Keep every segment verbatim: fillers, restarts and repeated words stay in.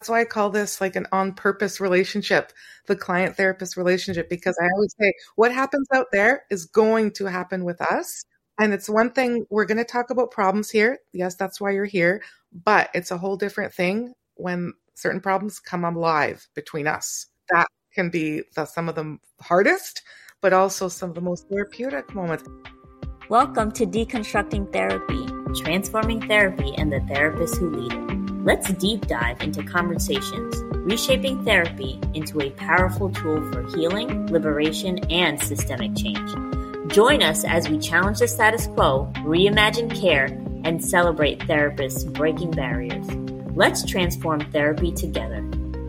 That's why I call this like an on-purpose relationship, the client-therapist relationship, because I always say what happens out there is going to happen with us. And it's one thing, we're going to talk about problems here. Yes, that's why you're here. But it's a whole different thing when certain problems come alive between us. That can be the, some of the hardest, but also some of the most therapeutic moments. Welcome to Deconstructing Therapy, transforming therapy and the therapists who lead it. Let's deep dive into conversations, reshaping therapy into a powerful tool for healing, liberation, and systemic change. Join us as we challenge the status quo, reimagine care, and celebrate therapists breaking barriers. Let's transform therapy together.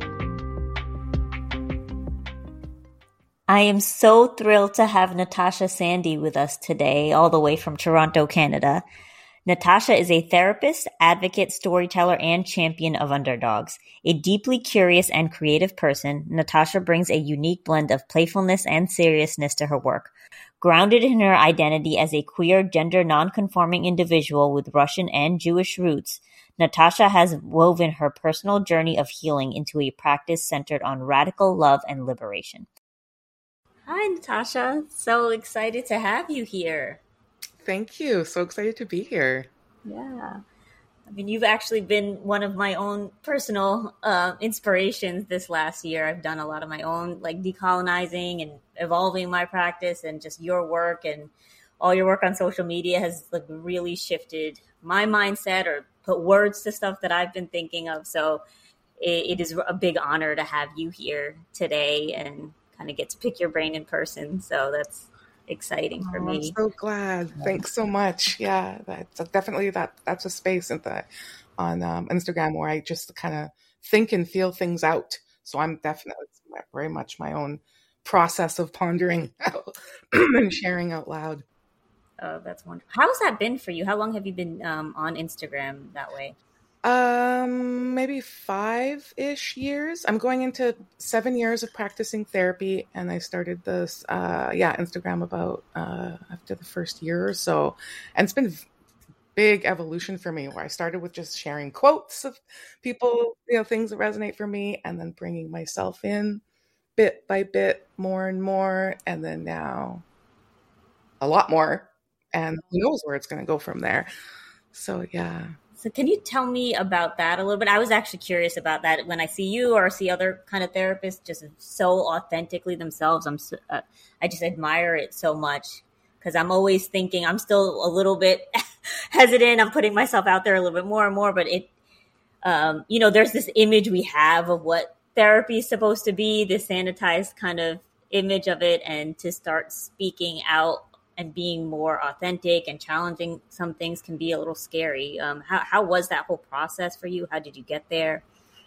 I am so thrilled to have Natasha Sandy with us today, all the way from Toronto, Canada. Natasha is a therapist, advocate, storyteller, and champion of underdogs. A deeply curious and creative person, Natasha brings a unique blend of playfulness and seriousness to her work. Grounded in her identity as a queer, gender nonconforming individual with Russian and Jewish roots, Natasha has woven her personal journey of healing into a practice centered on radical love and liberation. Hi, Natasha. So excited to have you here. Thank you. So excited to be here. Yeah. I mean, you've actually been one of my own personal uh, inspirations this last year. I've done a lot of my own like decolonizing and evolving my practice, and just your work and all your work on social media has like really shifted my mindset or put words to stuff that I've been thinking of. So it, it is a big honor to have you here today and kind of get to pick your brain in person. So that's exciting for oh, me. I'm so glad. Thanks so much. Yeah, that's definitely that. That's a space in the, on um, Instagram where I just kind of think and feel things out. So I'm definitely very much my own process of pondering out and sharing out loud. Oh, that's wonderful. How's that been for you? How long have you been um, on Instagram that way? Um, maybe five-ish years. I'm going into seven years of practicing therapy, and I started this, uh, yeah, Instagram about uh, after the first year or so. And it's been a big evolution for me, where I started with just sharing quotes of people, you know, things that resonate for me, and then bringing myself in bit by bit, more and more, and then now a lot more. And who knows where it's going to go from there. So, yeah. So can you tell me about that a little bit? I was actually curious about that. When I see you or see other kind of therapists just so authentically themselves, I'm so, uh, I just admire it so much, because I'm always thinking I'm still a little bit hesitant. I'm putting myself out there a little bit more and more, but it, um, you know, there's this image we have of what therapy is supposed to be, this sanitized kind of image of it, and to start speaking out and being more authentic and challenging some things can be a little scary. Um, how, how was that whole process for you? How did you get there?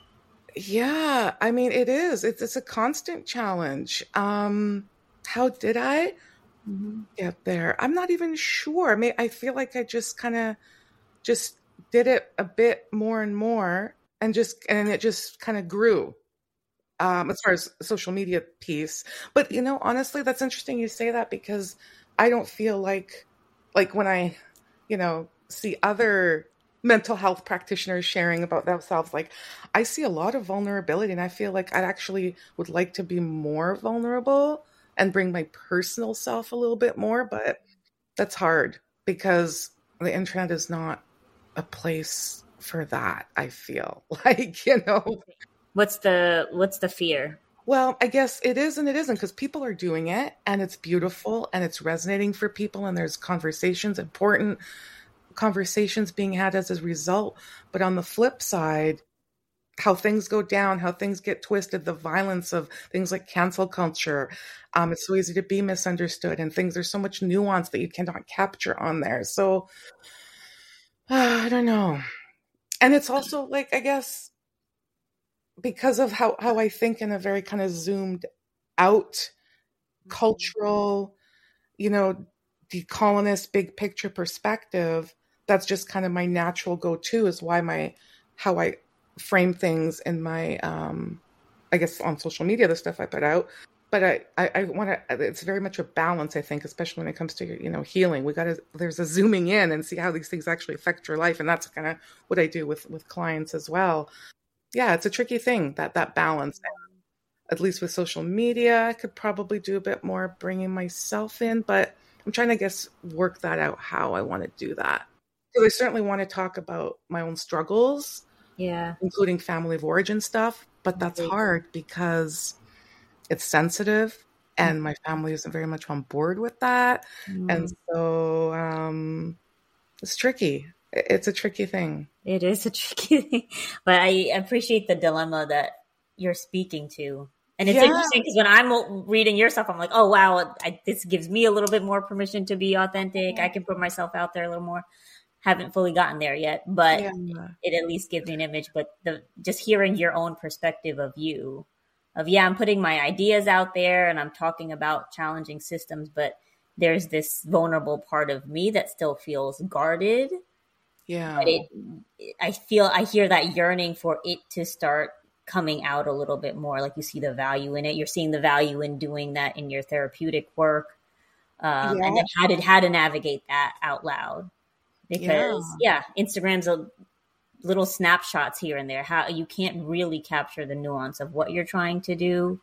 Yeah, I mean, it is. It's, it's a constant challenge. Um, how did I mm-hmm. get there? I'm not even sure. I mean, I feel like I just kind of just did it a bit more and more, and just, and it just kind of grew. Um, as far as the social media piece. But, you know, honestly, that's interesting you say that, because I don't feel like, like when I, you know, see other mental health practitioners sharing about themselves, like I see a lot of vulnerability, and I feel like I actually would like to be more vulnerable and bring my personal self a little bit more, but that's hard because the internet is not a place for that. I feel like, you know, what's the, what's the fear? Well, I guess it is and it isn't, because people are doing it and it's beautiful and it's resonating for people, and there's conversations, important conversations being had as a result. But on the flip side, how things go down, how things get twisted, the violence of things like cancel culture. Um, it's so easy to be misunderstood, and things, there's so much nuance that you cannot capture on there. So uh, I don't know. And it's also like, I guess, because of how, how I think in a very kind of zoomed out cultural, you know, decolonist, big picture perspective, that's just kind of my natural go-to, is why my, how I frame things in my, um, I guess on social media, the stuff I put out. But I, I, I want to, it's very much a balance, I think, especially when it comes to, you know, healing. We got to, there's a zooming in and see how these things actually affect your life. And that's kind of what I do with, with clients as well. yeah, it's a tricky thing, that that balance. At least with social media, I could probably do a bit more bringing myself in, but I'm trying to guess work that out how I want to do that. Because I certainly want to talk about my own struggles, Yeah. including family of origin stuff, but that's Right. hard because it's sensitive and my family isn't very much on board with that. And Mm. so um, it's tricky. It- It's a tricky thing. It is a tricky thing, but I appreciate the dilemma that you're speaking to. And it's Yeah. interesting because when I'm reading your stuff, I'm like, oh, wow, I, this gives me a little bit more permission to be authentic. I can put myself out there a little more. Haven't fully gotten there yet, but Yeah. it at least gives me an image. But the just hearing your own perspective of you, of, yeah, I'm putting my ideas out there and I'm talking about challenging systems, but there's this vulnerable part of me that still feels guarded. Yeah. But it, I feel, I hear that yearning for it to start coming out a little bit more. Like you see the value in it. You're seeing the value in doing that in your therapeutic work. Um, Yeah. and then how to, how to navigate that out loud. Because yeah. yeah, Instagram's a little snapshots here and there. How you can't really capture the nuance of what you're trying to do.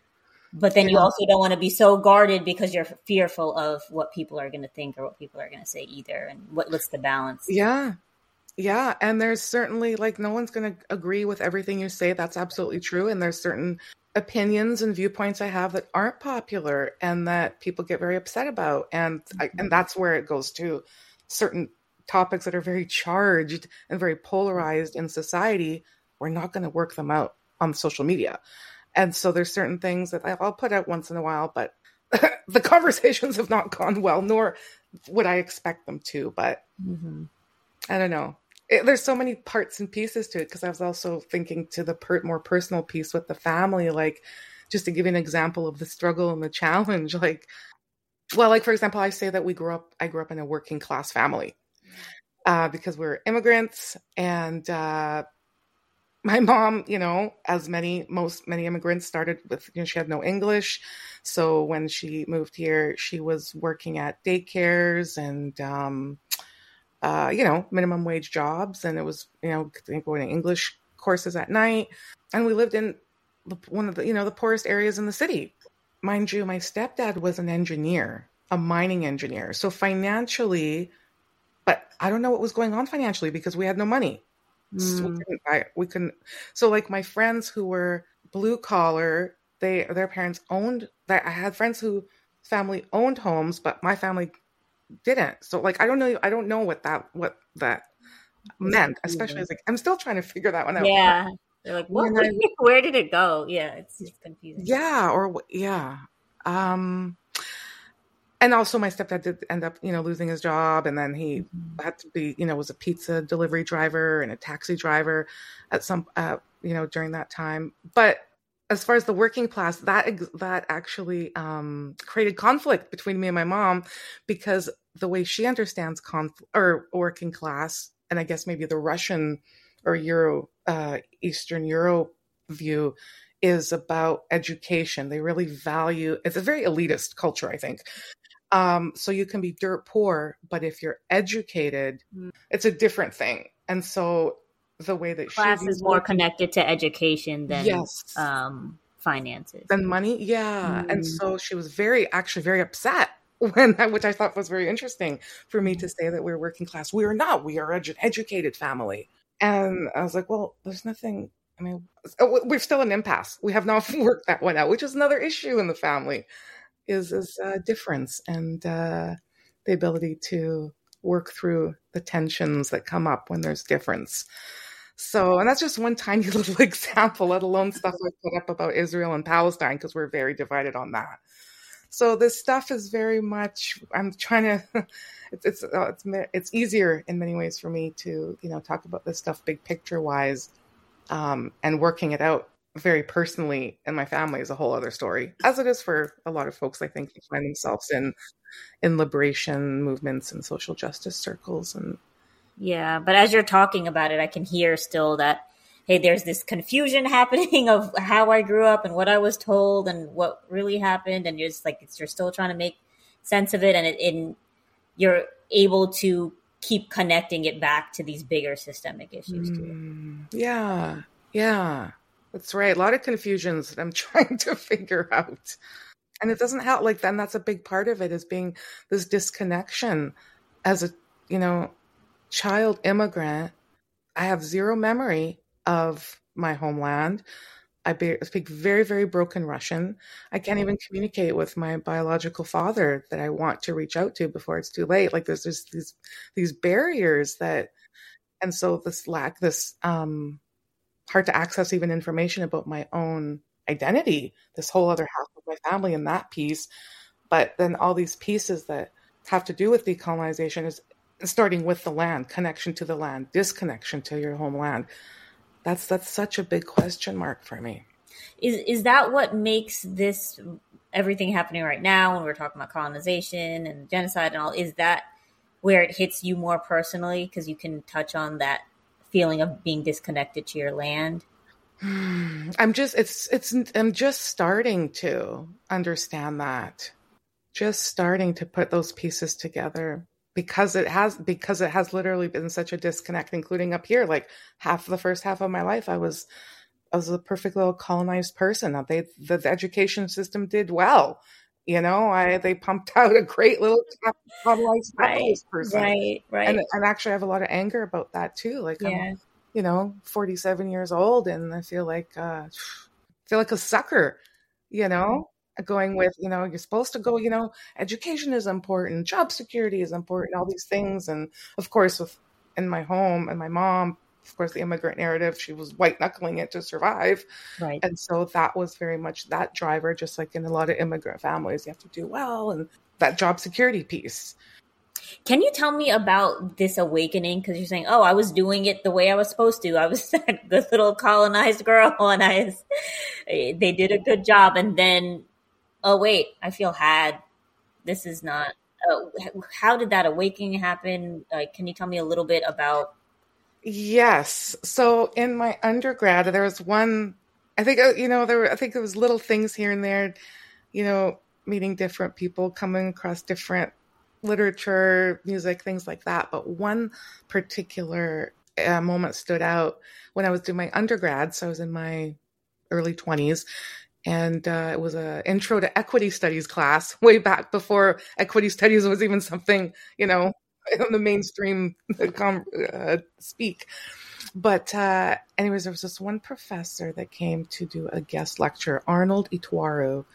But then yeah. you also don't want to be so guarded because you're fearful of what people are going to think or what people are going to say either. And what, what's the balance? Yeah. Yeah. And there's certainly like, no one's going to agree with everything you say. That's absolutely true. And there's certain opinions and viewpoints I have that aren't popular and that people get very upset about. And, mm-hmm. I, and that's where it goes to certain topics that are very charged and very polarized in society. We're not going to work them out on social media. And so there's certain things that I'll put out once in a while, but the conversations have not gone well, nor would I expect them to. But mm-hmm. I don't know. It, there's so many parts and pieces to it because I was also thinking to the per- more personal piece with the family, like just to give you an example of the struggle and the challenge. Like, well, like for example, I say that we grew up, I grew up in a working class family uh, because we're immigrants and uh, my mom, you know, as many, most, many immigrants started with, you know, she had no English. So when she moved here, she was working at daycares and, um, uh, you know, minimum wage jobs. And it was, you know, going to English courses at night. And we lived in one of the, you know, the poorest areas in the city. Mind you, my stepdad was an engineer, a mining engineer. So financially, but I don't know what was going on financially because we had no money. So we couldn't buy, we couldn't. So like my friends who were blue collar, they their parents owned. That I had friends who family owned homes, but my family didn't. So like I don't know. I don't know what that what that meant. Especially as like I'm still trying to figure that one out. Yeah, they're like, what? Where, where did it go? Yeah, it's just confusing. Yeah, or yeah. Um, And also my stepdad did end up, you know, losing his job. And then he mm-hmm. had to be, you know, was a pizza delivery driver and a taxi driver at some, uh, you know, during that time. But as far as the working class, that, that actually um, created conflict between me and my mom because the way she understands conflict or working class, and I guess maybe the Russian or Euro, uh, Eastern Euro view is about education. They really value, it's a very elitist culture, I think. Um, so you can be dirt poor, but if you're educated, mm. it's a different thing. And so the way that class she is more working, connected to education than yes. um, finances. Than money. Yeah. Mm. And so she was very, actually very upset when, which I thought was very interesting for me to say that we're working class. We are not, we are an edu- educated family. And I was like, well, there's nothing, I mean, we're still an impasse. We have not worked that one out, which is another issue in the family. Is is a difference and uh, the ability to work through the tensions that come up when there's difference. So, and that's just one tiny little example, let alone stuff I put up about Israel and Palestine, because we're very divided on that. So this stuff is very much, I'm trying to, it's it's uh, it's, it's easier in many ways for me to, you know, talk about this stuff big picture wise um, and working it out very personally in my family is a whole other story, as it is for a lot of folks, I think, who find themselves in in liberation movements and social justice circles. And yeah, but as you're talking about it, I can hear still that, hey, there's this confusion happening of how I grew up and what I was told and what really happened, and you're just like, it's, you're still trying to make sense of it, and it, and you're able to keep connecting it back to these bigger systemic issues mm, too. Yeah. Yeah, that's right. A lot of confusions that I'm trying to figure out. And it doesn't help. Like, then that's a big part of it, is being this disconnection as a, you know, child immigrant. I have zero memory of my homeland. I be- speak very, very broken Russian. I can't even communicate with my biological father that I want to reach out to before it's too late. Like, there's just these these barriers that, and so this lack, this um, hard to access even information about my own identity, this whole other half of my family and that piece. But then all these pieces that have to do with decolonization is starting with the land, connection to the land, disconnection to your homeland. That's that's such a big question mark for me. Is is that what makes this, everything happening right now when we're talking about colonization and genocide and all, is that where it hits you more personally because you can touch on that feeling of being disconnected to your land? I'm just it's it's I'm just starting to understand that. Just starting to put those pieces together. Because it has, because it has literally been such a disconnect, including up here. Like, half the first half of my life, I was, I was a perfect little colonized person. They, the, the education system did well, you know. I they pumped out a great little colonized right, person, right, right. And and actually, I have a lot of anger about that too. Like, yeah. I'm, you know, forty-seven years old, and I feel like, uh, I feel like a sucker, you know. Going with, you know, you're supposed to go, you know, education is important, job security is important, all these things. And of course, with in my home and my mom, of course, the immigrant narrative, she was white knuckling it to survive. Right. And so that was very much that driver, just like in a lot of immigrant families, you have to do well, and that job security piece. Can you tell me about this awakening? Because you're saying, oh, I was doing it the way I was supposed to. I was that good little colonized girl, and I was, they did a good job. And then, oh, wait, I feel had. This is not, uh, how did that awakening happen? Like, can you tell me a little bit about? Yes. So in my undergrad, there was one, I think, you know, there were, I think there was little things here and there, you know, meeting different people, coming across different literature, music, things like that. But one particular uh, moment stood out when I was doing my undergrad. So I was in my early twenties. And uh, it was an intro to equity studies class way back before equity studies was even something, you know, in the mainstream uh, speak. But uh, anyways, there was this one professor that came to do a guest lecture, Arnold Ituaru.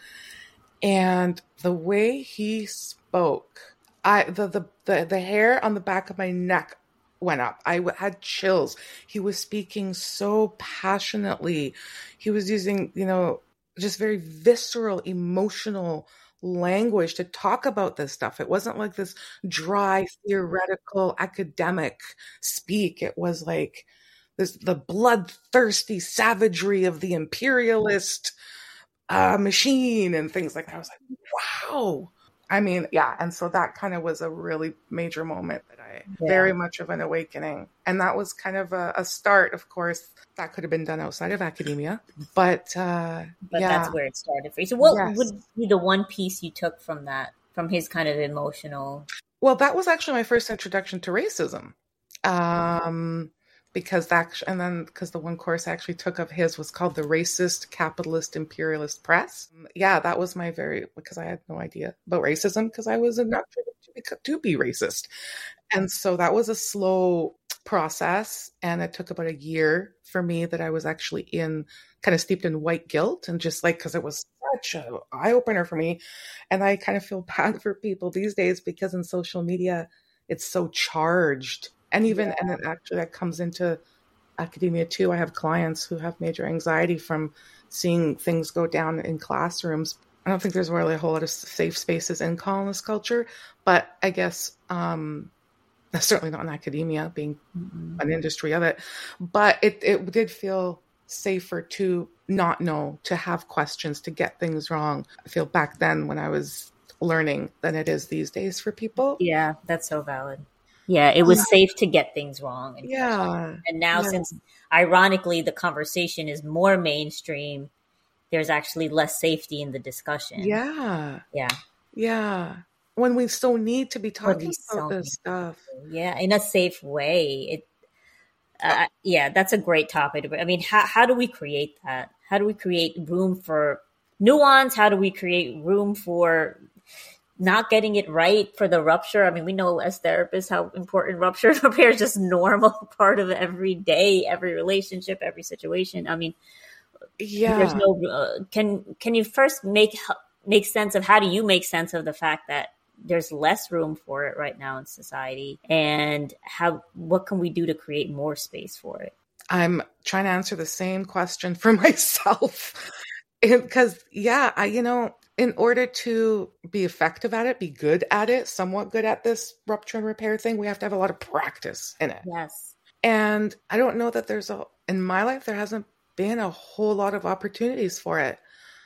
And the way he spoke, I the, the, the, the hair on the back of my neck went up. I had chills. He was speaking so passionately. He was using, you know, just very visceral, emotional language to talk about this stuff. It wasn't like this dry, theoretical, academic speak. It was like this, the bloodthirsty savagery of the imperialist uh, machine and things like that. I was like, wow. I mean, yeah. And so that kind of was a really major moment that I, yeah. very much of an awakening. And that was kind of a, a start. Of course, that could have been done outside of academia, but, uh, but yeah. that's where it started for you. So what yes. would be the one piece you took from that, from his kind of emotional? Well, that was actually my first introduction to racism. Um, because that, and then because the one course I actually took of his was called the Racist Capitalist Imperialist Press. Yeah, that was my very, because I had no idea about racism because I was indoctrinated to be, to be racist. And so that was a slow process. And it took about a year for me that I was actually in, kind of steeped in white guilt and just like, because it was such an eye opener for me. And I kind of feel bad for people these days because in social media, it's so charged. And even, yeah. and then actually that comes into academia too. I have clients who have major anxiety from seeing things go down in classrooms. I don't think there's really a whole lot of safe spaces in colonist culture, but I guess um, that's certainly not in academia, being mm-hmm. an industry of it. But it, it did feel safer to not know, to have questions, to get things wrong. I feel back then when I was learning than it is these days for people. Yeah, that's so valid. Yeah, it was safe to get things wrong. And yeah. And now, yeah. since ironically the conversation is more mainstream, there's actually less safety in the discussion. Yeah. Yeah. Yeah. When we so need to be talking about so this stuff. Yeah, in a safe way. It uh, yeah, that's a great topic. I mean, how, how do we create that? How do we create room for nuance? How do we create room for not getting it right for the rupture? I mean, we know as therapists how important rupture repair is, just normal part of every day, every relationship, every situation. I mean, yeah. There's no, uh, can, can you first make, make sense of how do you make sense of the fact that there's less room for it right now in society, and how, what can we do to create more space for it? I'm trying to answer the same question for myself because yeah, I, you know, in order to be effective at it, be good at it, somewhat good at this rupture and repair thing, we have to have a lot of practice in it. Yes. And I don't know that there's a, in my life, there hasn't been a whole lot of opportunities for it.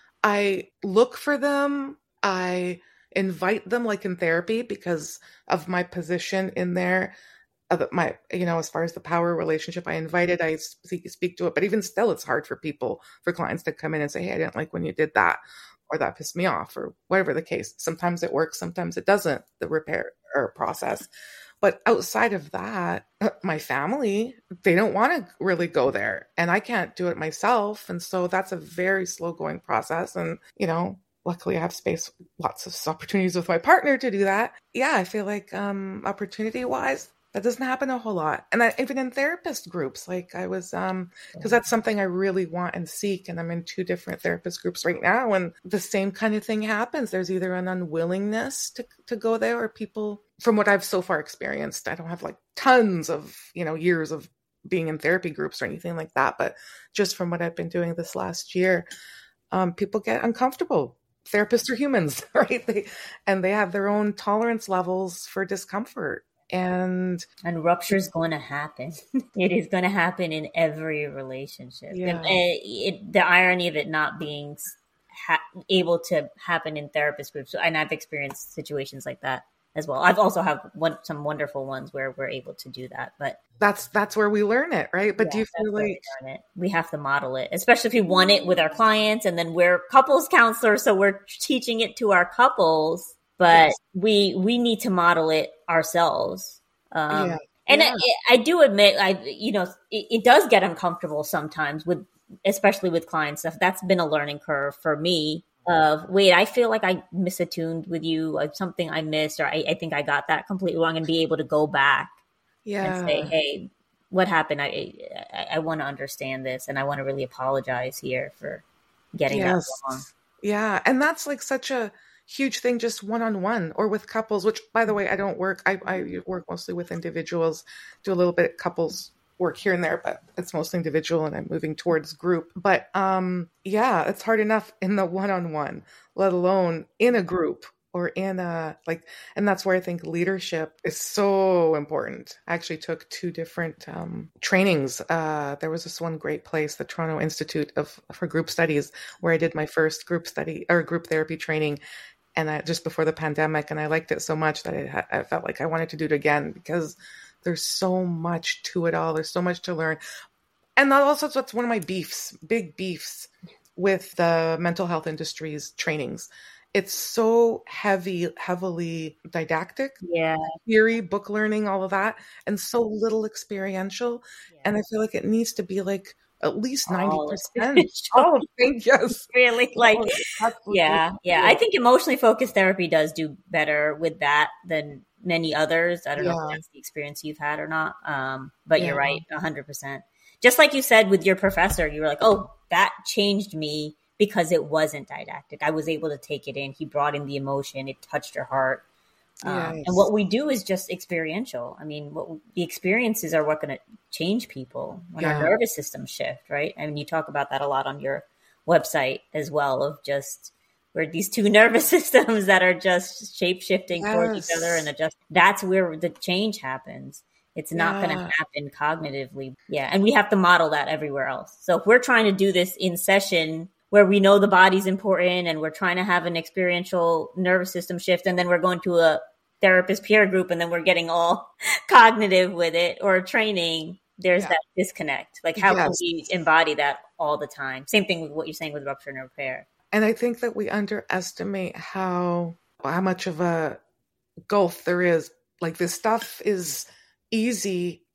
I look for them. I invite them, like in therapy, because of my position in there, uh, my, you know, as far as the power relationship, I invited, I speak, speak to it, but even still, it's hard for people, for clients to come in and say, hey, I didn't like when you did that, or that pissed me off, or whatever the case. Sometimes it works, sometimes it doesn't, the repair or process. But outside of that, my family, they don't want to really go there, and I can't do it myself. And so that's a very slow going process. And, you know, luckily I have space, lots of opportunities with my partner to do that. Yeah, I feel like um, opportunity wise, that doesn't happen a whole lot. And I, even in therapist groups, like I was, um, because that's something I really want and seek. And I'm in two different therapist groups right now. And the same kind of thing happens. There's either an unwillingness to, to go there, or people, from what I've so far experienced, I don't have like tons of, you know, years of being in therapy groups or anything like that. But just from what I've been doing this last year, um, people get uncomfortable. Therapists are humans, right? They, and they have their own tolerance levels for discomfort. And and rupture is going to happen. It is going to happen in every relationship. Yeah. And it, it, the irony of it not being ha- able to happen in therapist groups, and I've experienced situations like that as well. I've also have one, some wonderful ones where we're able to do that, but that's that's where we learn it, right? But yeah, do you feel like we, learn it. We have to model it, especially if we want it with our clients, and then we're couples counselors, so we're teaching it to our couples. But yes. we we need to model it ourselves. Um, yeah. And yeah. I, I do admit, I you know, it, it does get uncomfortable sometimes with, especially with client stuff. That's been a learning curve for me. Of wait, I feel like I misattuned with you, or something I missed, or I, I think I got that completely wrong, and be able to go back yeah. and say, hey, what happened? I I, I want to understand this, and I want to really apologize here for getting yes. that wrong. Yeah, and that's like such a huge thing, just one-on-one or with couples, which by the way, I don't work. I, I work mostly with individuals, do a little bit of couples work here and there, but it's mostly individual, and I'm moving towards group. But um, yeah, it's hard enough in the one-on-one, let alone in a group or in a, like, and that's where I think leadership is so important. I actually took two different um, trainings. Uh, there was this one great place, the Toronto Institute of for Group Studies, where I did my first group study or group therapy training. And I, just before the pandemic, and I liked it so much that I, I felt like I wanted to do it again, because there's so much to it all. There's so much to learn. And that also, that's one of my beefs, big beefs with the mental health industry's trainings. It's so heavy, heavily didactic, yeah, theory, book learning, all of that, and so little experiential. Yeah. And I feel like it needs to be like at least ninety percent. Oh, thank yes. Really? Like, oh, yeah, yeah. I think emotionally focused therapy does do better with that than many others. I don't yeah. know if that's the experience you've had or not. Um, but yeah. You're right, one hundred percent. Just like you said with your professor, you were like, oh, that changed me because it wasn't didactic. I was able to take it in. He brought in the emotion. It touched your heart. Um, yes. And what we do is just experiential. I mean, what the experiences are what going to change people when yeah. our nervous systems shift, right? I mean, you talk about that a lot on your website as well, of just where these two nervous systems that are just shape shifting yes. towards each other and adjust. That's where the change happens. It's not yeah. going to happen cognitively. Yeah. And we have to model that everywhere else. So if we're trying to do this in session where we know the body's important and we're trying to have an experiential nervous system shift, and then we're going to a therapist peer group and then we're getting all cognitive with it or training, there's yeah. that disconnect. Like how yes. can we embody that all the time? Same thing with what you're saying with rupture and repair. And I think that we underestimate how how much of a gulf there is. Like this stuff is easy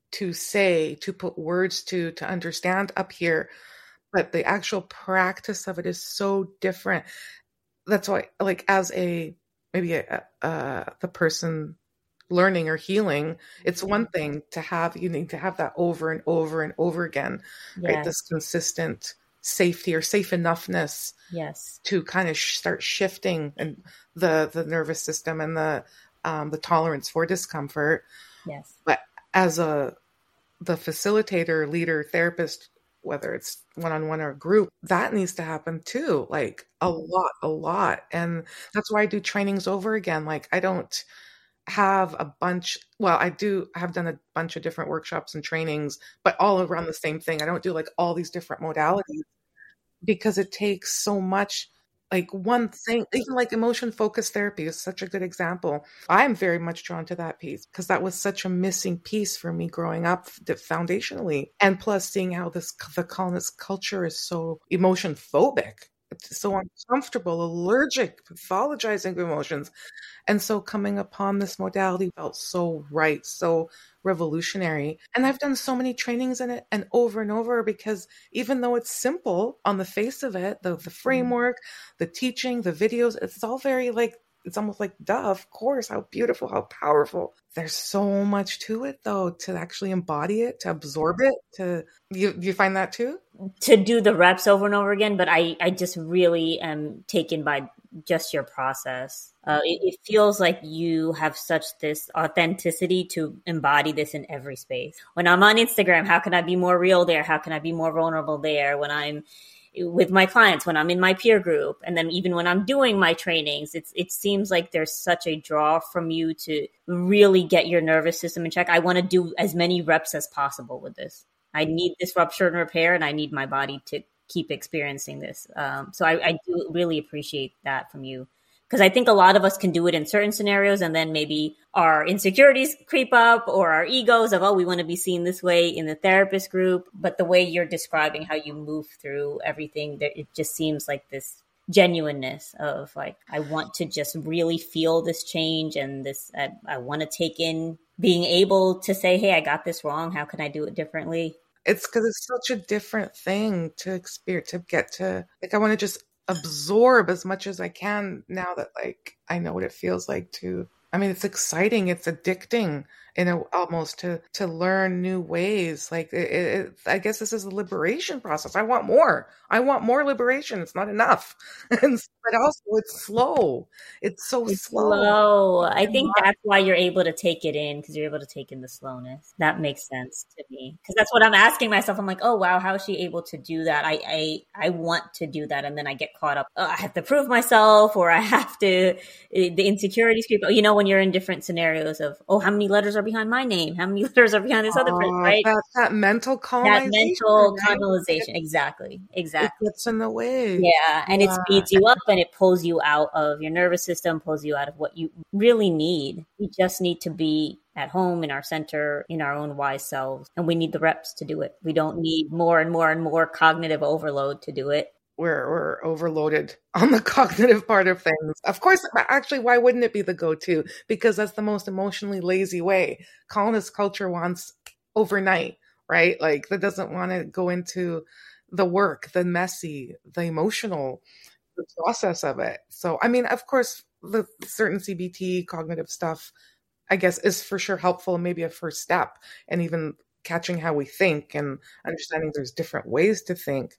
to say, to put words to, to understand up here. But the actual practice of it is so different. That's why, like, as a, maybe a, uh, the person learning or healing, it's one thing to have, you need to have that over and over and over again, Yes. right? This consistent safety or safe enoughness Yes. to kind of sh- start shifting and the, the nervous system and the, um, the tolerance for discomfort. Yes. But as a, the facilitator, leader, therapist, whether it's one-on-one or group, that needs to happen too. Like a lot, a lot. And that's why I do trainings over again. Like I don't have a bunch, well, I do, I have done a bunch of different workshops and trainings, but all around the same thing. I don't do like all these different modalities because it takes so much. Like one thing, even like emotion focused therapy is such a good example. I'm very much drawn to that piece because that was such a missing piece for me growing up foundationally. And plus seeing how this, the colonist culture is so emotion phobic. It's so uncomfortable, allergic, pathologizing of emotions. And so coming upon this modality felt so right, so revolutionary. And I've done so many trainings in it and over and over because even though it's simple on the face of it, the, the framework, the teaching, the videos, it's all very like, it's almost like, duh, of course, how beautiful, how powerful. There's so much to it though, to actually embody it, to absorb it, to, you, you find that too? To do the reps over and over again, but I, I just really am taken by just your process. Uh, it, it feels like you have such this authenticity to embody this in every space. When I'm on Instagram, how can I be more real there? How can I be more vulnerable there? When I'm with my clients, when I'm in my peer group, and then even when I'm doing my trainings, it's it seems like there's such a draw from you to really get your nervous system in check. I want to do as many reps as possible with this. I need this rupture and repair, and I need my body to keep experiencing this. Um, so I, I do really appreciate that from you. Because I think a lot of us can do it in certain scenarios, and then maybe our insecurities creep up or our egos of, oh, we want to be seen this way in the therapist group. But the way you're describing how you move through everything, it just seems like this genuineness of like, I want to just really feel this change and this, I, I want to take in being able to say, hey, I got this wrong. How can I do it differently? It's because it's such a different thing to experience, to get to, like, I want to just absorb as much as I can now that, like, I know what it feels like to, I mean, it's exciting. It's addicting in a, almost to, to learn new ways. Like, it, it, I guess this is a liberation process. I want more. I want more liberation. It's not enough. And, but also it's slow. It's so It's slow. slow. I think that's why you're able to take it in, because you're able to take in the slowness. That makes sense to me, because that's what I'm asking myself. I'm like, oh, wow, how is she able to do that? I, I, I want to do that. And then I get caught up. Oh, I have to prove myself, or I have to, the insecurities creep up. You know, when you're in different scenarios of, oh, how many letters are behind my name? How many letters are behind this other person, right? That, that mental colonization. That mental right? colonization. Exactly. Exactly. It gets in the way. Yeah. And Yeah. it speeds you up and it pulls you out of your nervous system, pulls you out of what you really need. We just need to be at home in our center, in our own wise selves. And we need the reps to do it. We don't need more and more and more cognitive overload to do it. We're, we're overloaded on the cognitive part of things. Of course, actually, why wouldn't it be the go-to? Because that's the most emotionally lazy way. Colonist culture wants overnight, right? Like, that doesn't want to go into the work, the messy, the emotional, the process of it. So, I mean, of course, the certain C B T cognitive stuff, I guess, is for sure helpful and maybe a first step, and even catching how we think and understanding there's different ways to think.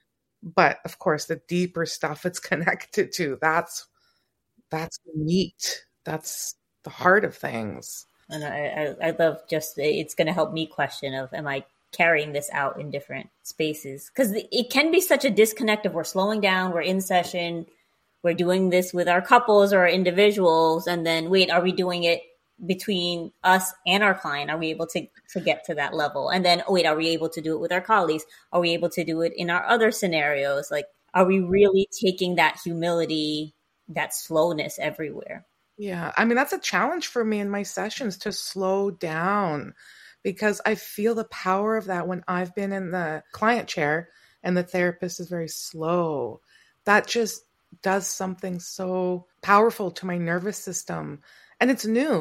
But of course, the deeper stuff it's connected to, that's that's meat. That's the heart of things. And I, I, I love just, it's going to help me question of, am I carrying this out in different spaces? Because it can be such a disconnect of, we're slowing down, we're in session, we're doing this with our couples or our individuals, and then wait, are we doing it between us and our client? Are we able to, to get to that level? And then, oh, wait, are we able to do it with our colleagues? Are we able to do it in our other scenarios? Like, are we really taking that humility, that slowness everywhere? Yeah. I mean, that's a challenge for me in my sessions, to slow down, because I feel the power of that when I've been in the client chair and the therapist is very slow. That just does something so powerful to my nervous system. And it's new.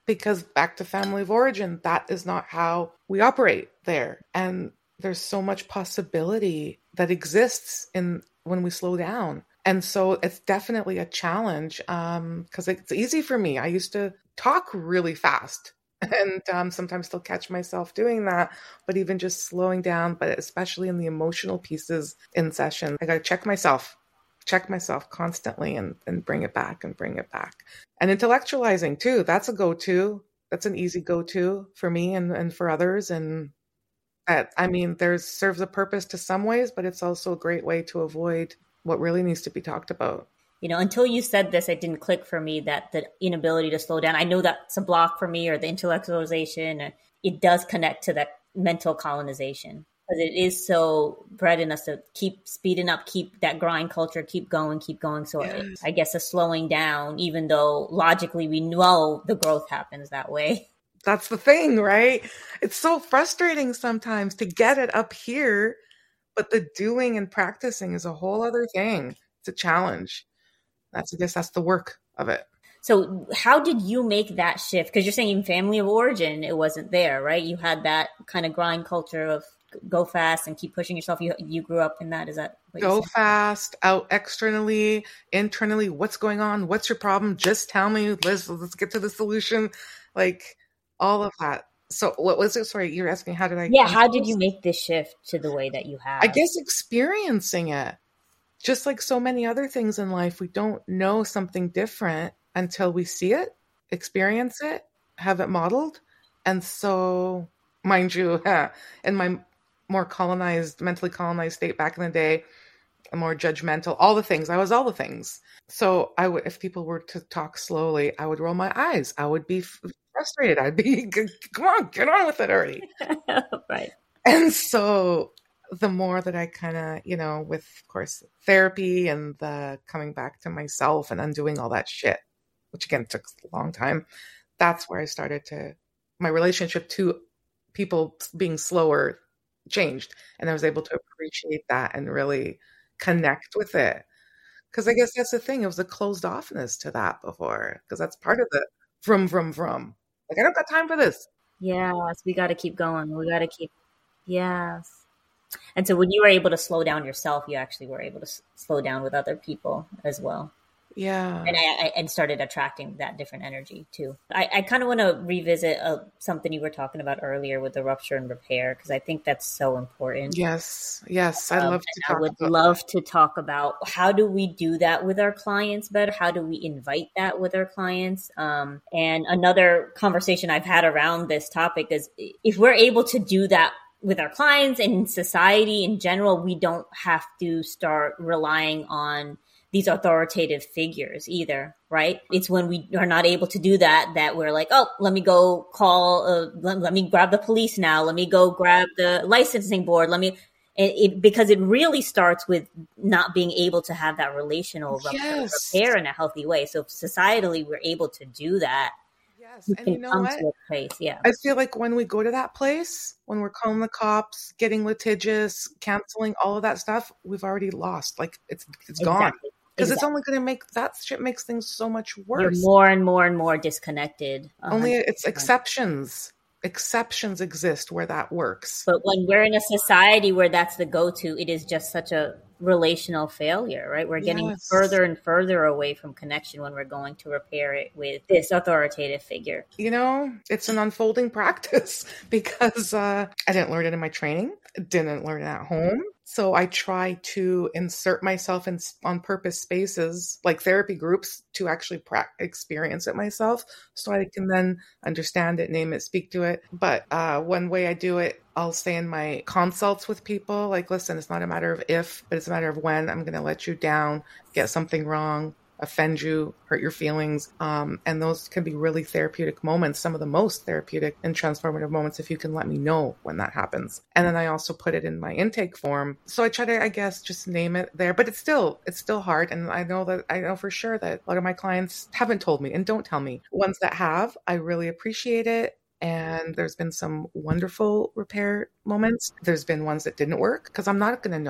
because back to family of origin, that is not how we operate there. And there's so much possibility that exists in when we slow down. And so it's definitely a challenge um, because it's easy for me. I used to talk really fast and um, sometimes still catch myself doing that. But even just slowing down, but especially in the emotional pieces in session, I got to check myself, check myself constantly and, and bring it back and bring it back. And intellectualizing too. That's a go-to. That's an easy go-to for me and, and for others. And that, I mean, there's serves a purpose to some ways, but it's also a great way to avoid what really needs to be talked about. You know, until you said this, it didn't click for me that the inability to slow down. I know that's a block for me, or the intellectualization. It does connect to that mental colonization because it is so bred in us to keep speeding up, keep that grind culture, keep going, keep going. So Yes. it, I guess a slowing down, even though logically we know the growth happens that way. That's the thing, right? It's so frustrating sometimes to get it up here, but the doing and practicing is a whole other thing. It's a challenge. That's, I guess that's the work of it. So how did you make that shift? Because you're saying in family of origin, it wasn't there, right? You had that kind of grind culture of go fast and keep pushing yourself. You you grew up in that. Is that what Go you said? fast, out externally, internally. What's going on? What's your problem? Just tell me. Let's, let's get to the solution. Like all of that. So what was it? Sorry, you're asking how did I? Yeah, come how to did this? you make this shift to the way that you have? I guess experiencing it. Just like so many other things in life, we don't know something different until we see it, experience it, have it modeled. And so, mind you, in my more colonized, mentally colonized state back in the day, more judgmental, all the things. I was all the things. So I would, if people were to talk slowly, I would roll my eyes. I would be f- frustrated. I'd be, come on, get on with it already. Right. And so the more that I kind of, you know, with, of course, therapy and the coming back to myself and undoing all that shit, which again took a long time, that's where I started to, my relationship to people being slower changed. And I was able to appreciate that and really connect with it. Because I guess that's the thing. It was a closed offness to that before. Because that's part of the vroom, vroom, vroom. Like, I don't got time for this. Yes, we got to keep going. We got to keep, yes. And so when you were able to slow down yourself, you actually were able to s- slow down with other people as well. Yeah. And I, I and started attracting that different energy too. I, I kind of want to revisit uh, something you were talking about earlier with the rupture and repair, because I think that's so important. Yes. Yes. I Um, love to and talk I would about love to talk about how do we do that with our clients better? How do we invite that with our clients? Um, and another conversation I've had around this topic is if we're able to do that with our clients and in society in general, we don't have to start relying on these authoritative figures either, right? It's when we are not able to do that, that we're like, oh, let me go call, uh, let, let me grab the police now. Let me go grab the licensing board. Let me, it, it, because it really starts with not being able to have that relational rupture Yes. repair in a healthy way. So if societally we're able to do that, Yes. we And can you know come what? to a place. Yeah. I feel like when we go to that place, when we're calling the cops, getting litigious, canceling all of that stuff, we've already lost. Like it's it's gone. Exactly. Because it's Exactly. only going to make that shit makes things so much You're worse. more and more and more disconnected. a Only hundred it's percent. exceptions. Exceptions exist where that works. But when we're in a society where that's the go-to, it is just such a relational failure, right? We're getting Yes. further and further away from connection when we're going to repair it with this authoritative figure. You know, it's an unfolding practice because uh, I didn't learn it in my training, didn't learn it at home. So I try to insert myself in on purpose spaces like therapy groups to actually pra- experience it myself so I can then understand it, name it, speak to it. But uh, one way I do it, I'll say in my consults with people, like, listen, it's not a matter of if, but it's a matter of when. I'm going to let you down, get something wrong, offend you, hurt your feelings. Um, and those can be really therapeutic moments, some of the most therapeutic and transformative moments if you can let me know when that happens. And then I also put it in my intake form. So I try to, I guess, just name it there, but it's still, it's still hard. And I know that, I know for sure that a lot of my clients haven't told me and don't tell me. Ones that have, I really appreciate it. And there's been some wonderful repair moments. There's been ones that didn't work because I'm not going to know.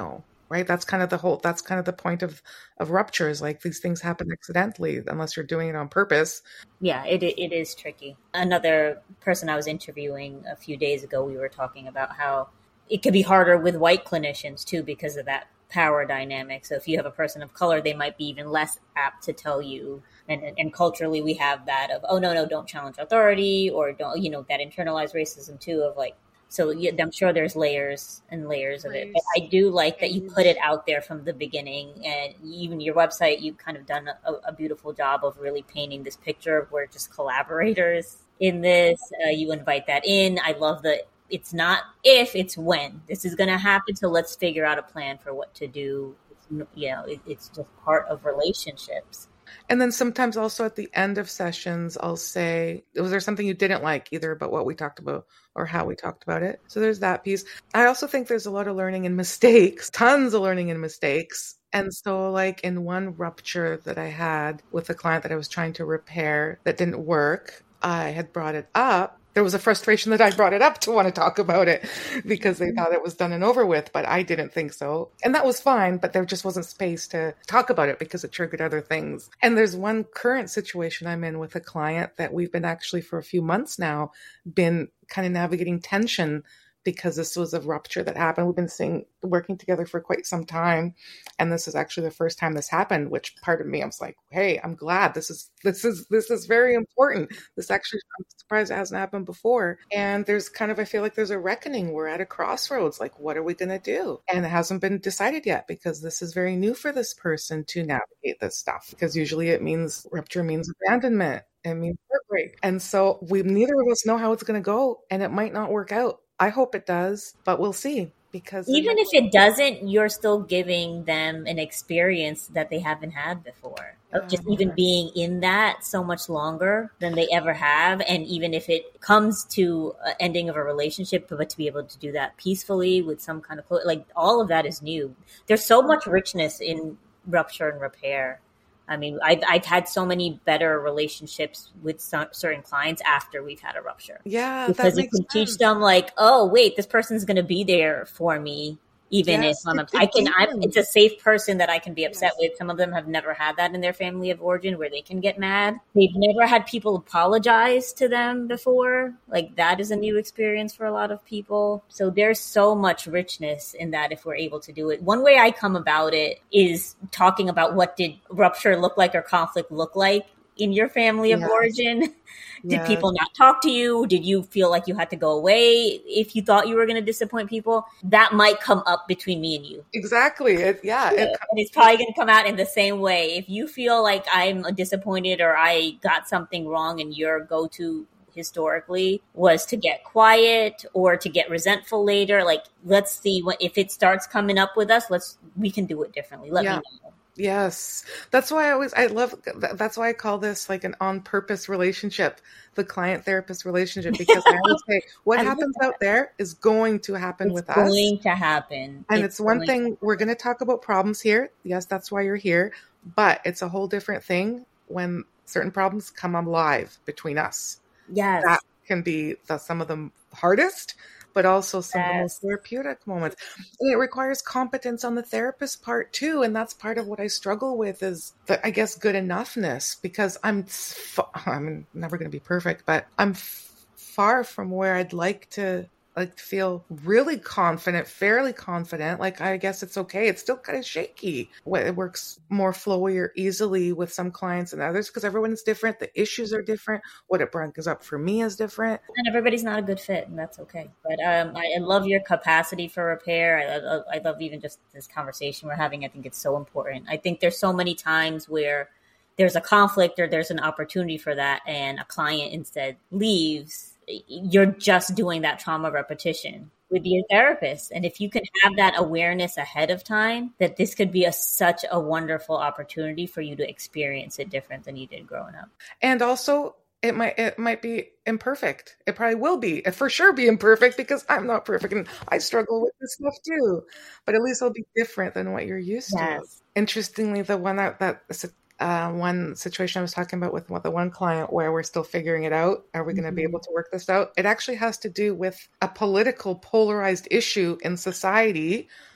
right? That's kind of the whole, that's kind of the point of, of ruptures. Like these things happen accidentally unless you're doing it on purpose. Yeah, it it is tricky. Another person I was interviewing a few days ago, we were talking about how it could be harder with white clinicians too because of that power dynamic. So if you have a person of color, they might be even less apt to tell you. And, and culturally, we have that of, oh, no, no, don't challenge authority, or don't, you know, that internalized racism too of like, so yeah, I'm sure there's layers and layers of it. But I do like that you put it out there from the beginning, and even your website, you've kind of done a, a beautiful job of really painting this picture of we're just collaborators in this. Uh, you invite that in. I love the, it's not if, it's when. This is going to happen, so let's figure out a plan for what to do. It's, you know, it, it's just part of relationships. And then sometimes also at the end of sessions, I'll say, was there something you didn't like either about what we talked about or how we talked about it? So there's that piece. I also think there's a lot of learning in mistakes, tons of learning in mistakes. And so like in one rupture that I had with a client that I was trying to repair that didn't work, I had brought it up. There was a frustration that I brought it up to want to talk about it because they thought it was done and over with, but I didn't think so. And that was fine, but there just wasn't space to talk about it because it triggered other things. And there's one current situation I'm in with a client that we've been actually for a few months now been kind of navigating tension because this was a rupture that happened. We've been seeing, working together for quite some time. And this is actually the first time this happened, which part of me, I was like, hey, I'm glad this is, this is, this is very important. This actually, I'm surprised it hasn't happened before. And there's kind of, I feel like there's a reckoning. We're at a crossroads. Like, what are we going to do? And it hasn't been decided yet because this is very new for this person to navigate this stuff, because usually it means rupture means abandonment. It means heartbreak. And so we, neither of us know how it's going to go, and it might not work out. I hope it does, but we'll see. Because even if it doesn't, you're still giving them an experience that they haven't had before. Of just even being in that so much longer than they ever have. And even if it comes to an ending of a relationship, but to be able to do that peacefully with some kind of, like, all of that is new. There's so much richness in rupture and repair. I mean, I've, I've had so many better relationships with some, certain clients after we've had a rupture. Yeah, because that you can makes teach sense. them like, oh, wait, this person's going to be there for me, even Yes, if I'm, it- I it can, I, do. it's a safe person that I can be upset Yes. with. Some of them have never had that in their family of origin where they can get mad. They've never had people apologize to them before. Like, that is a new experience for a lot of people. So there's so much richness in that if we're able to do it. One way I come about it is talking about what did rupture look like or conflict look like in your family of Yes. origin. Did Yes. people not talk to you? Did you feel like you had to go away if you thought you were going to disappoint people? That might come up between me and you. Exactly. It, yeah. It, And it's probably going to come out in the same way. If you feel like I'm disappointed or I got something wrong and your go-to historically was to get quiet or to get resentful later, like, let's see what, if it starts coming up with us, let's, we can do it differently. Let Yeah. me know. Yes. That's why I always, I love, that's why I call this like an on purpose relationship, the client therapist relationship, because I always say what I love happens out there is going to happen It's with us. going to happen. And it's, one going thing, we're going to talk about problems here. Yes, that's why you're here. But it's a whole different thing when certain problems come alive between us. Yes. That can be the, some of the hardest, but also some of the most Yes. therapeutic moments. And it requires competence on the therapist part too. And that's part of what I struggle with is the, I guess, good enoughness, because I'm, f- I'm never going to be perfect, but I'm f- far from where I'd like to like feel really confident, fairly confident. Like, I guess it's okay. It's still kind of shaky. It works more flowy or easily with some clients and others because everyone's different. The issues are different. What it brings up for me is different. And everybody's not a good fit, and that's okay. But um, I, I love your capacity for repair. I, I, I love even just this conversation we're having. I think it's so important. I think there's so many times where there's a conflict or there's an opportunity for that, and a client instead leaves. You're just doing that trauma repetition with your therapist. And if you can have that awareness ahead of time, that this could be a, such a wonderful opportunity for you to experience it different than you did growing up. And also, it might it might be imperfect. It probably will be, it for sure be imperfect because I'm not perfect and I struggle with this stuff too. But at least it'll be different than what you're used Yes. to. Interestingly, the one that that uh, one situation I was talking about with the one client where we're still figuring it out, are we going to Mhm. be able to work this out? It actually has to do with a political polarized issue in society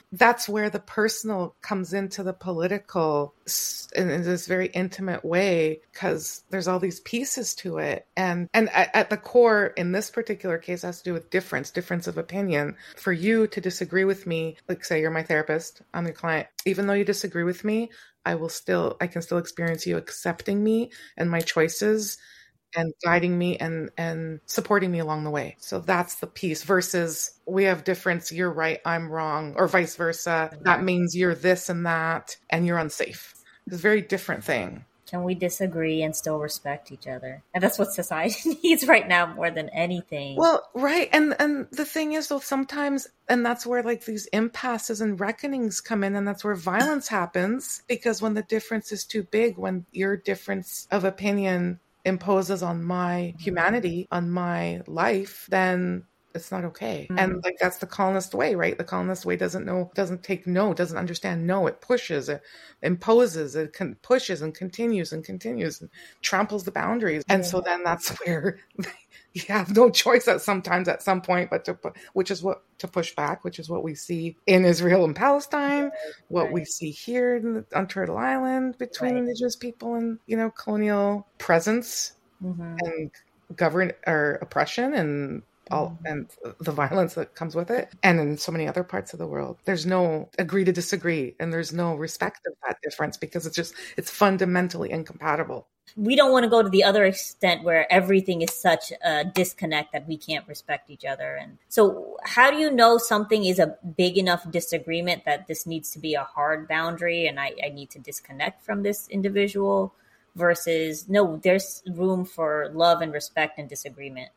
that's where the personal comes into the political in, in this very intimate way, because there's all these pieces to it. And and at, at the core, in this particular case, has to do with difference, difference of opinion. For you to disagree with me, like say you're my therapist, I'm your client, even though you disagree with me, I will still, I can still experience you accepting me and my choices and guiding me and, and supporting me along the way. So that's the piece versus we have difference. You're right, I'm wrong, or vice versa. That means you're this and that, and you're unsafe. It's a very different thing. Can we disagree and still respect each other? And that's what society needs right now more than anything. Well, right. And and the thing is, though, sometimes, and that's where like these impasses and reckonings come in, and that's where violence happens, because when the difference is too big, when your difference of opinion imposes on my humanity, on my life, then it's not okay. Mm-hmm. And like, that's the colonist way, right? The colonist way doesn't know, doesn't take no, doesn't understand no. It pushes, it imposes, it con- pushes and continues and continues and tramples the boundaries. And so then that's where you have no choice at sometimes at some point, but to, which is what, to push back, which is what we see in Israel and Palestine, right. what right. we see here in the, on Turtle Island between right. Indigenous people and, you know, colonial presence mm-hmm. and govern or oppression and all and the violence that comes with it, and in so many other parts of the world. There's no agree to disagree, and there's no respect of that difference, because it's just, it's fundamentally incompatible. We don't want to go to the other extent where everything is such a disconnect that we can't respect each other. And so how do you know something is a big enough disagreement that this needs to be a hard boundary and I, I need to disconnect from this individual, versus, no, there's room for love and respect and disagreement?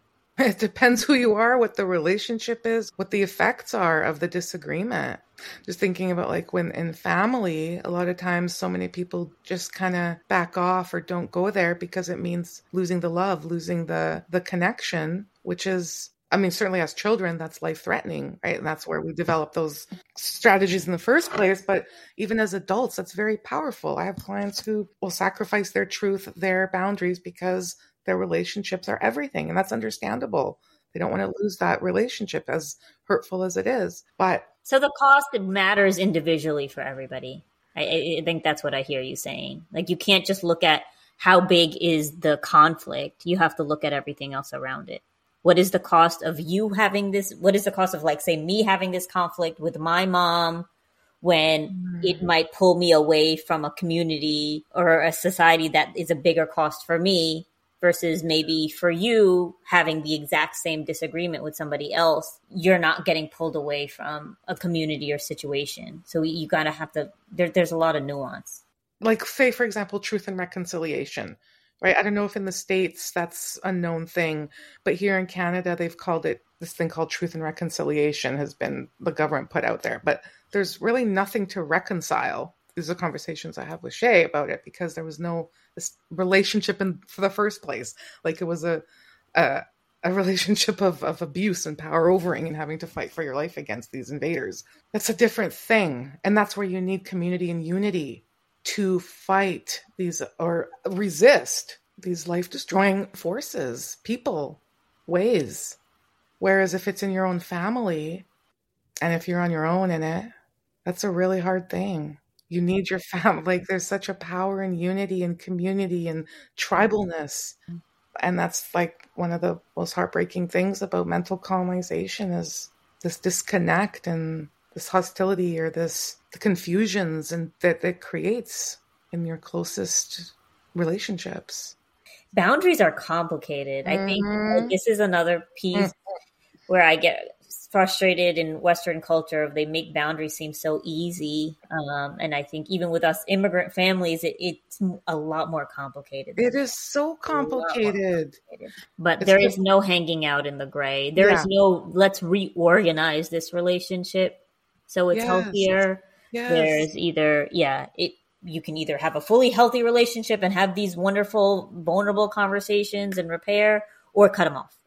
It depends who you are, what the relationship is, what the effects are of the disagreement. Just thinking about like when in family, a lot of times so many people just kind of back off or don't go there because it means losing the love, losing the the connection, which is, I mean, certainly as children, that's life-threatening, right? And that's where we develop those strategies in the first place. But even as adults, that's very powerful. I have clients who will sacrifice their truth, their boundaries, because their relationships are everything. And that's understandable. They don't want to lose that relationship, as hurtful as it is. But so the cost matters individually for everybody. I, I think that's what I hear you saying. Like, you can't just look at how big is the conflict. You have to look at everything else around it. What is the cost of you having this? What is the cost of, like, say, me having this conflict with my mom, when mm. it might pull me away from a community or a society that is a bigger cost for me, versus maybe for you having the exact same disagreement with somebody else, you're not getting pulled away from a community or situation. So you gotta have to, there, there's a lot of nuance. Like, say, for example, truth and reconciliation, right? I don't know if in the States that's a known thing, but here in Canada, they've called it, this thing called truth and reconciliation has been the government put out there, but there's really nothing to reconcile. These are conversations I have with Shay about it, because there was no this relationship in for the first place. Like, it was a a, a relationship of, of abuse and power overing and having to fight for your life against these invaders. That's a different thing. And that's where you need community and unity to fight these or resist these life-destroying forces, people, ways. Whereas if it's in your own family and if you're on your own in it, that's a really hard thing. You need your family. Like, there's such a power in unity and community and tribalness. And that's like one of the most heartbreaking things about mental colonization, is this disconnect and this hostility or this the confusions and that it creates in your closest relationships. Boundaries are complicated. Mm-hmm. I think like, this is another piece mm-hmm. where I get frustrated in Western culture. They make boundaries seem so easy. Um, and I think even with us immigrant families, it, it's a lot more complicated. It is so complicated. complicated. But it's there just, is no hanging out in the gray. There yeah. is no, let's reorganize this relationship so it's yes. healthier. Yes. There's either, yeah, it, you can either have a fully healthy relationship and have these wonderful, vulnerable conversations and repair, or cut them off.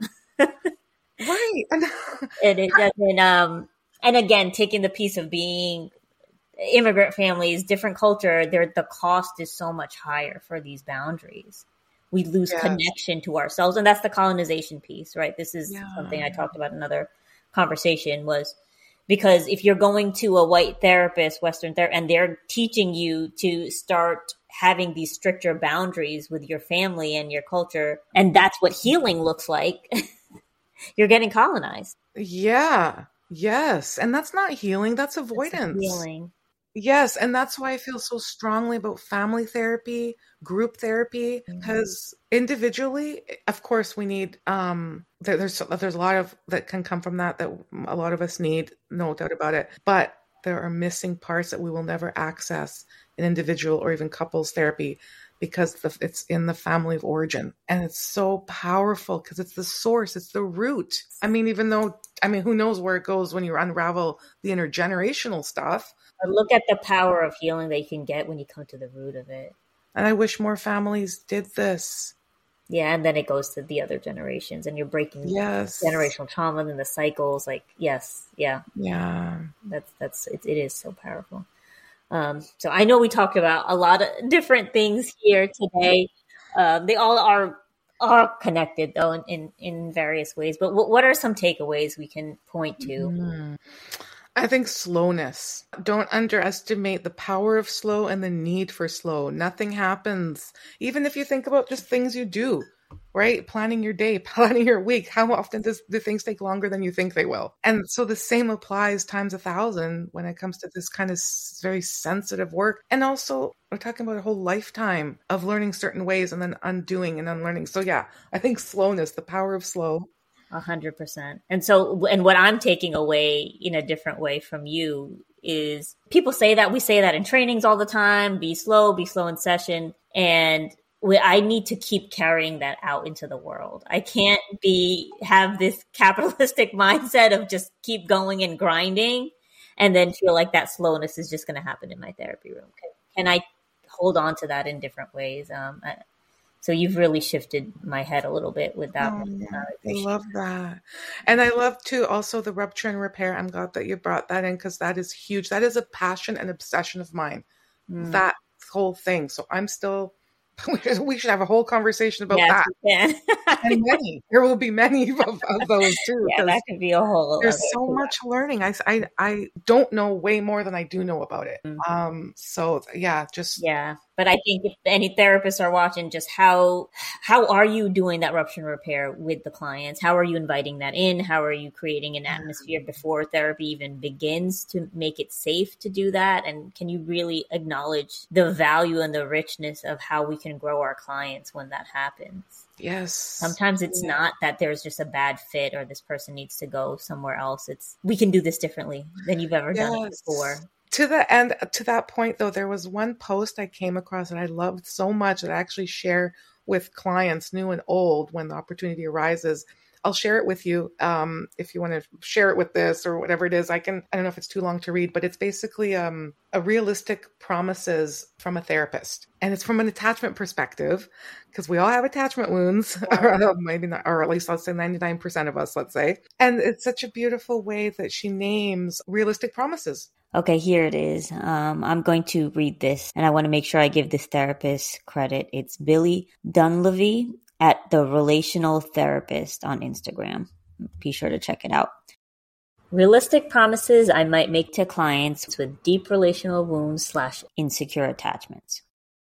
Right. and it doesn't, um, and again, taking the piece of being immigrant families, different culture, there, the cost is so much higher for these boundaries. We lose yes. connection to ourselves. And that's the colonization piece, right? This is yeah. something I talked about in another conversation, was Because if you're going to a white therapist, Western therapist, and they're teaching you to start having these stricter boundaries with your family and your culture, and that's what healing looks like, you're getting colonized. Yeah. Yes. And that's not healing. That's avoidance. That's healing. Yes. And that's why I feel so strongly about family therapy, group therapy, because mm-hmm. individually, of course, we need, um, there, there's, there's a lot of that can come from that, that a lot of us need, no doubt about it. But there are missing parts that we will never access in individual or even couples therapy, because the, it's in the family of origin. And it's so powerful because it's the source, it's the root. I mean, even though, I mean, who knows where it goes when you unravel the intergenerational stuff. But look at the power of healing that you can get when you come to the root of it. And I wish more families did this. Yeah, and then it goes to the other generations, and you're breaking yes. generational trauma and the cycles. Like, yes, yeah. Yeah. That's, that's, it, it is so powerful. Um, so I know we talked about a lot of different things here today. Um, they all are are connected, though, in, in, in various ways. But w- what are some takeaways we can point to? Mm. I think slowness. Don't underestimate the power of slow and the need for slow. Nothing happens. Even if you think about just things you do, right? Planning your day, planning your week. How often does do things take longer than you think they will? And so the same applies times a thousand when it comes to this kind of very sensitive work. And also we're talking about a whole lifetime of learning certain ways and then undoing and unlearning. So yeah, I think slowness, the power of slow. A hundred percent. And so, and what I'm taking away in a different way from you is people say that, we say that in trainings all the time, be slow, be slow in session. And we, I need to keep carrying that out into the world. I can't be, have this capitalistic mindset of just keep going and grinding and then feel like that slowness is just going to happen in my therapy room. Can, can I hold on to that in different ways? Um, I, So you've really shifted my head a little bit with that. Oh, one. yeah. I love that. And I love too, also the rupture and repair. I'm glad that you brought that in because that is huge. That is a passion and obsession of mine, mm. that whole thing. So I'm still, we should have a whole conversation about yes, that. And many, there will be many of, of those too. Yeah, that could be a whole. There's so much learning. I, I, I don't know way more than I do know about it. Mm. Um. So yeah, just. Yeah. But I think if any therapists are watching, just how how are you doing that rupture and repair with the clients? How are you inviting that in? How are you creating an atmosphere before therapy even begins to make it safe to do that? And can you really acknowledge the value and the richness of how we can grow our clients when that happens? Yes. Sometimes it's yeah. not that there's just a bad fit or this person needs to go somewhere else. It's we can do this differently than you've ever yes. done it before. To the end, to that point, though, there was one post I came across that I loved so much that I actually share with clients, new and old, when the opportunity arises. I'll share it with you um, if you want to share it with this or whatever it is. I can. I don't know if it's too long to read, but it's basically um, a realistic promises from a therapist, and it's from an attachment perspective because we all have attachment wounds, or maybe not, or at least I'll say ninety-nine percent of us, let's say. And it's such a beautiful way that she names realistic promises. Okay, here it is. Um, I'm going to read this, and I want to make sure I give this therapist credit. It's Billy Dunleavy at The Relational Therapist on Instagram. Be sure to check it out. Realistic promises I might make to clients with deep relational wounds slash insecure attachments.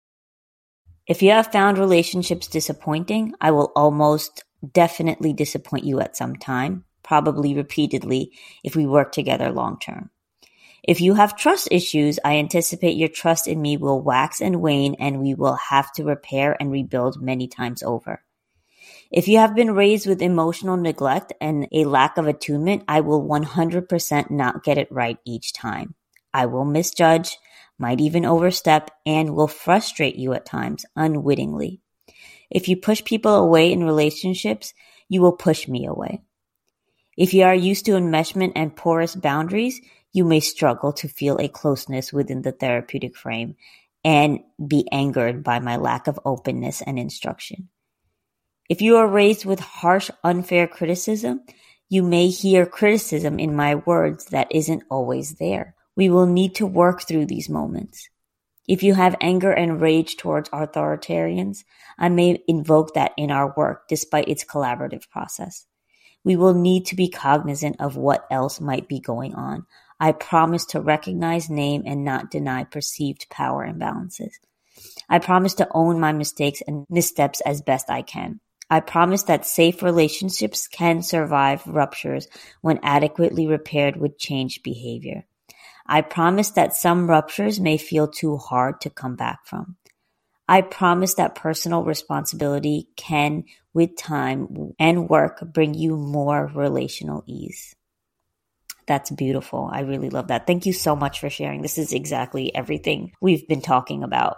If you have found relationships disappointing, I will almost definitely disappoint you at some time, probably repeatedly, if we work together long term. If you have trust issues, I anticipate your trust in me will wax and wane, and we will have to repair and rebuild many times over. If you have been raised with emotional neglect and a lack of attunement, I will one hundred percent not get it right each time. I will misjudge, might even overstep, and will frustrate you at times unwittingly. If you push people away in relationships, you will push me away. If you are used to enmeshment and porous boundaries, you may struggle to feel a closeness within the therapeutic frame and be angered by my lack of openness and instruction. If you are raised with harsh, unfair criticism, you may hear criticism in my words that isn't always there. We will need to work through these moments. If you have anger and rage towards authoritarians, I may invoke that in our work despite its collaborative process. We will need to be cognizant of what else might be going on. I promise to recognize, name, and not deny perceived power imbalances. I promise to own my mistakes and missteps as best I can. I promise that safe relationships can survive ruptures when adequately repaired with changed behavior. I promise that some ruptures may feel too hard to come back from. I promise that personal responsibility can, with time and work, bring you more relational ease. That's beautiful. I really love that. Thank you so much for sharing. This is exactly everything we've been talking about.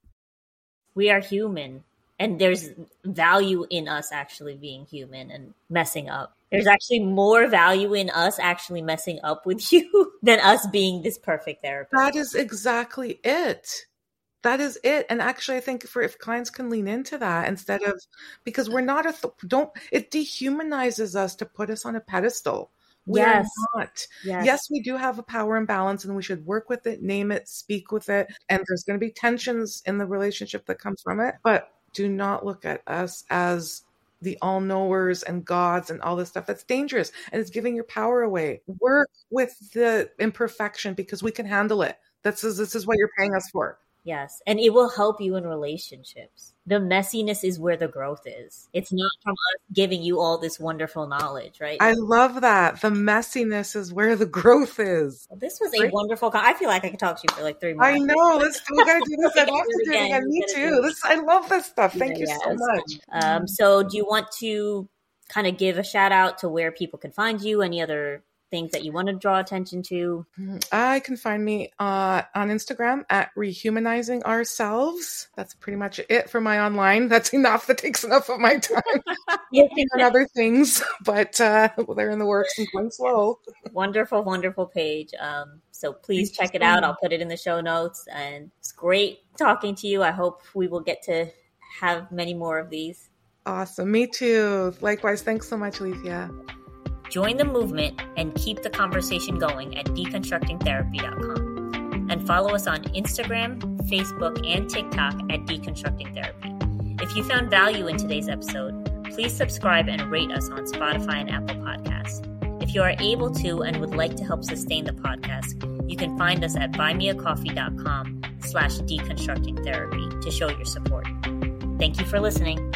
We are human, and there's value in us actually being human and messing up. There's actually more value in us actually messing up with you than us being this perfect therapist. That is exactly it. That is it. And actually, I think for if clients can lean into that instead of, because we're not a, th- don't, it dehumanizes us to put us on a pedestal. We yes. are not. Yes. Yes, we do have a power imbalance and we should work with it, name it, speak with it. And there's going to be tensions in the relationship that comes from it. But do not look at us as the all-knowers and gods and all this stuff. That's dangerous. And it's giving your power away. Work with the imperfection because we can handle it. That's, this is what you're paying us for. Yes. And it will help you in relationships. The messiness is where the growth is. It's not from us giving you all this wonderful knowledge, right? I love that. The messiness is where the growth is. Well, this was a right? wonderful con- I feel like I could talk to you for like three more I know. Let's we gotta do this. I'd love to do it again. Me too. This, I love this stuff. Thank yeah, you so much. Um, so do you want to kind of give a shout out to where people can find you? Any other things that you want to draw attention to? I can find me uh, on Instagram at Rehumanizing Ourselves. That's pretty much it for my online. That's enough. That takes enough of my time. Working on other things, but uh, well, they're in the works and going slow. Wonderful, wonderful page. Um, so please check it out. I'll put it in the show notes. And it's great talking to you. I hope we will get to have many more of these. Awesome. Me too. Likewise. Thanks so much, Alethea. Join the movement and keep the conversation going at deconstructing therapy dot com. And follow us on Instagram, Facebook, and TikTok at Deconstructing Therapy. If you found value in today's episode, please subscribe and rate us on Spotify and Apple Podcasts. If you are able to and would like to help sustain the podcast, you can find us at buymeacoffee.com slash deconstructing therapy to show your support. Thank you for listening.